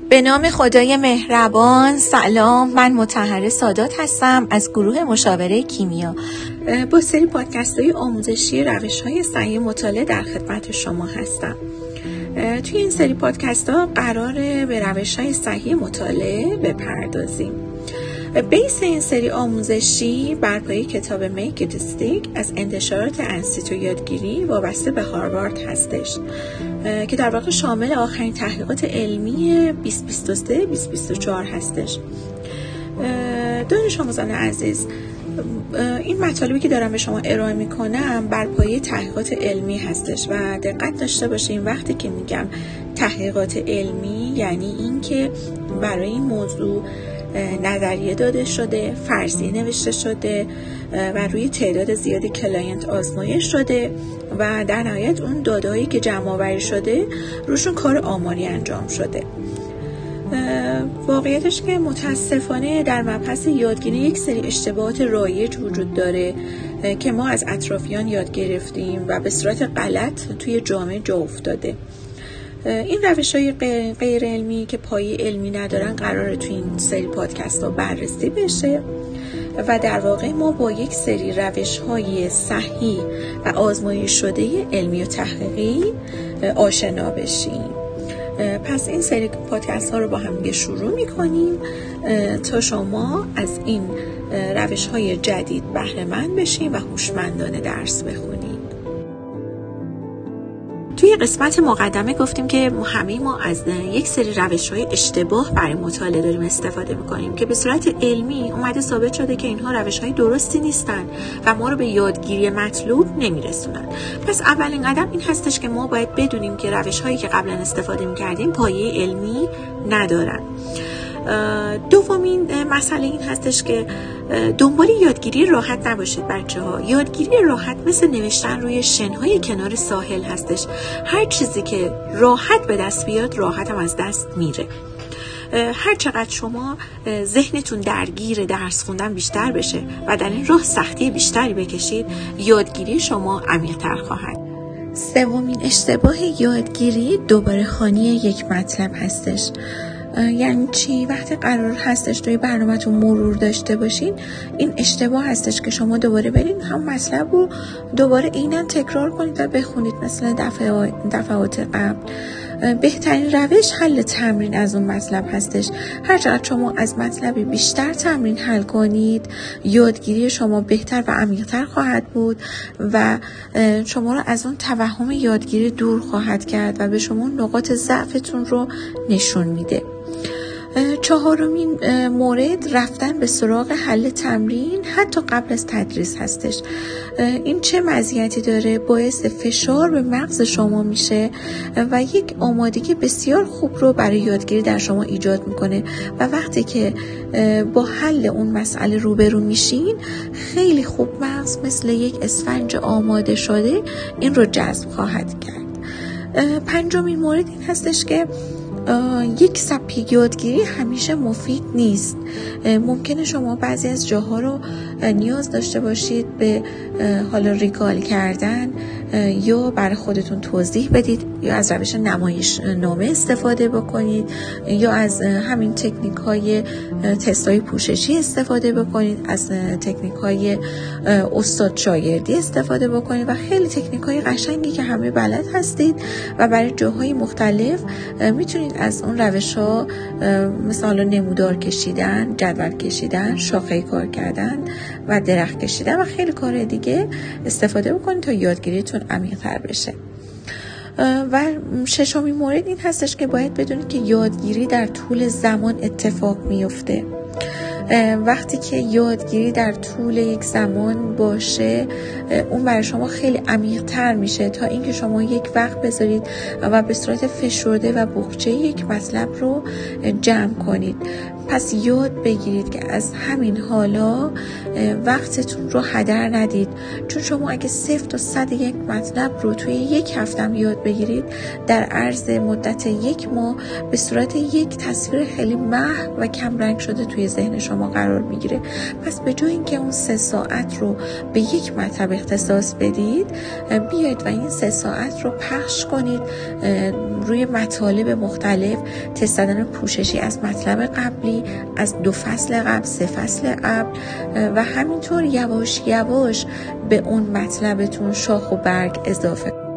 به نام خدای مهربان. سلام، من مطهره سادات هستم از گروه مشاوره کیمیا. با سری پادکست‌های آموزشی روش‌های صحیح مطالعه در خدمت شما هستم. توی این سری پادکست‌ها قراره به روش‌های صحیح مطالعه بپردازیم. بیس این سری آموزشی بر پایه کتاب میک ایت استیک از انتشارات انستیتو یادگیری وابسته به هاروارد هستش که در واقع شامل آخرین تحقیقات علمی 2023-2024 هستش. دانش آموزان عزیز، این مطالبی که دارم به شما ارائه میکنم بر پایه تحقیقات علمی هستش و دقت داشته باشین وقتی که میگم تحقیقات علمی یعنی این که برای این موضوع نظریه داده شده، فرضیه نوشته شده و روی تعداد زیادی کلاینت آزمایش شده و در نهایت اون داده‌هایی که جمع آوری شده روشون کار آماری انجام شده. واقعیتش که متاسفانه در مبحث یادگیری یک سری اشتباهات رایج وجود داره که ما از اطرافیان یاد گرفتیم و به صورت غلط توی جامعه جا افتاده. این روش‌های غیر علمی که پایه علمی ندارن قراره توی این سری پادکست ها بررسی بشه و در واقع ما با یک سری روش‌های صحیح و آزمایش شده علمی و تحقیقی آشنا بشیم. پس این سری پادکست ها رو با هم دیگه شروع می‌کنیم تا شما از این روش‌های جدید بهره مند بشین و هوشمندانه درس بخونید. توی قسمت مقدمه گفتیم که همه ما از یک سری روش‌های اشتباه برای مطالعه داریم استفاده می‌کنیم که به صورت علمی اومده ثابت شده که اینها روش‌های درستی نیستن و ما رو به یادگیری مطلوب نمی‌رسونن. پس اولین قدم این هستش که ما باید بدونیم که روش‌هایی که قبلا استفاده می‌کردیم پایه علمی ندارن. دومین مسئله این هستش که دنبال یادگیری راحت نباشید بچه‌ها. یادگیری راحت مثل نوشتن روی شن‌های کنار ساحل هستش. هر چیزی که راحت به دست بیاد راحت هم از دست میره. هر چقدر شما ذهنتون درگیر درس خوندن بیشتر بشه و در این راه سختی بیشتری بکشید، یادگیری شما عمیق‌تر خواهد. سومین اشتباه یادگیری دوباره خوانی یک مطلب هستش. یعنی چی؟ وقتی قرار هستش توی برنامه‌تون مرور داشته باشین، این اشتباه هستش که شما دوباره برین هم مطلب رو دوباره عیناً تکرار کنید و بخونید مثل دفعات قبل. بهترین روش حل تمرین از اون مطلب هستش. هر چقدر شما از مطلبی بیشتر تمرین حل کنید، یادگیری شما بهتر و عمیق‌تر خواهد بود و شما رو از اون توهم یادگیری دور خواهد کرد و به شما نقاط ضعفتون رو نشون میده. چهارمین مورد رفتن به سراغ حل تمرین حتی قبل از تدریس هستش. این چه مزیتی داره؟ باعث فشار به مغز شما میشه و یک آمادگی بسیار خوب رو برای یادگیری در شما ایجاد میکنه و وقتی که با حل اون مسئله روبرو میشین خیلی خوب مغز مثل یک اسفنج آماده شده این رو جذب خواهد کرد. پنجمین مورد این هستش که یک سبک یادگیری همیشه مفید نیست. ممکنه شما بعضی از جاها رو نیاز داشته باشید به حالا ریکال کردن یا برای خودتون توضیح بدید یا از روش نمایش نامه استفاده بکنید یا از همین تکنیک های تست های پوششی استفاده بکنید، از تکنیک های استاد شاگردی استفاده بکنید و خیلی تکنیک های قشنگی که همه بلد هستید و برای جاهای مختلف میتونید از اون روش ها مثلا نمودار کشیدن، جدول کشیدن، شاخه کار کردن و درخت کشیدن و خیلی کار دیگه استفاده بکنید تا یادگیریتون عمیق‌تر بشه. و ششمین مورد این هستش که باید بدونید که یادگیری در طول زمان اتفاق میفته. وقتی که یادگیری در طول یک زمان باشه اون برای شما خیلی عمیق‌تر میشه تا اینکه شما یک وقت بذارید و به صورت فشرده و بخچه یک مطلب رو جمع کنید. پس یاد بگیرید که از همین حالا وقتتون رو هدر ندید، چون شما اگه 0 تا 101 مطلب رو توی 1 هفته یاد بگیرید، در عرض مدت 1 ماه به صورت یک تصویر خیلی محو و کم رنگ شده توی ذهن شما قرار میگیره. پس به جای اینکه اون 3 ساعت رو به 1 مطلب اختصاص بدید، بیاید و این 3 ساعت رو پخش کنید روی مطالب مختلف، تست زدن پوششی از مطلب قبلی، از 2 فصل قبل، 3 فصل قبل، و همینطور یواش یواش به اون مطلبتون شاخ و برگ اضافه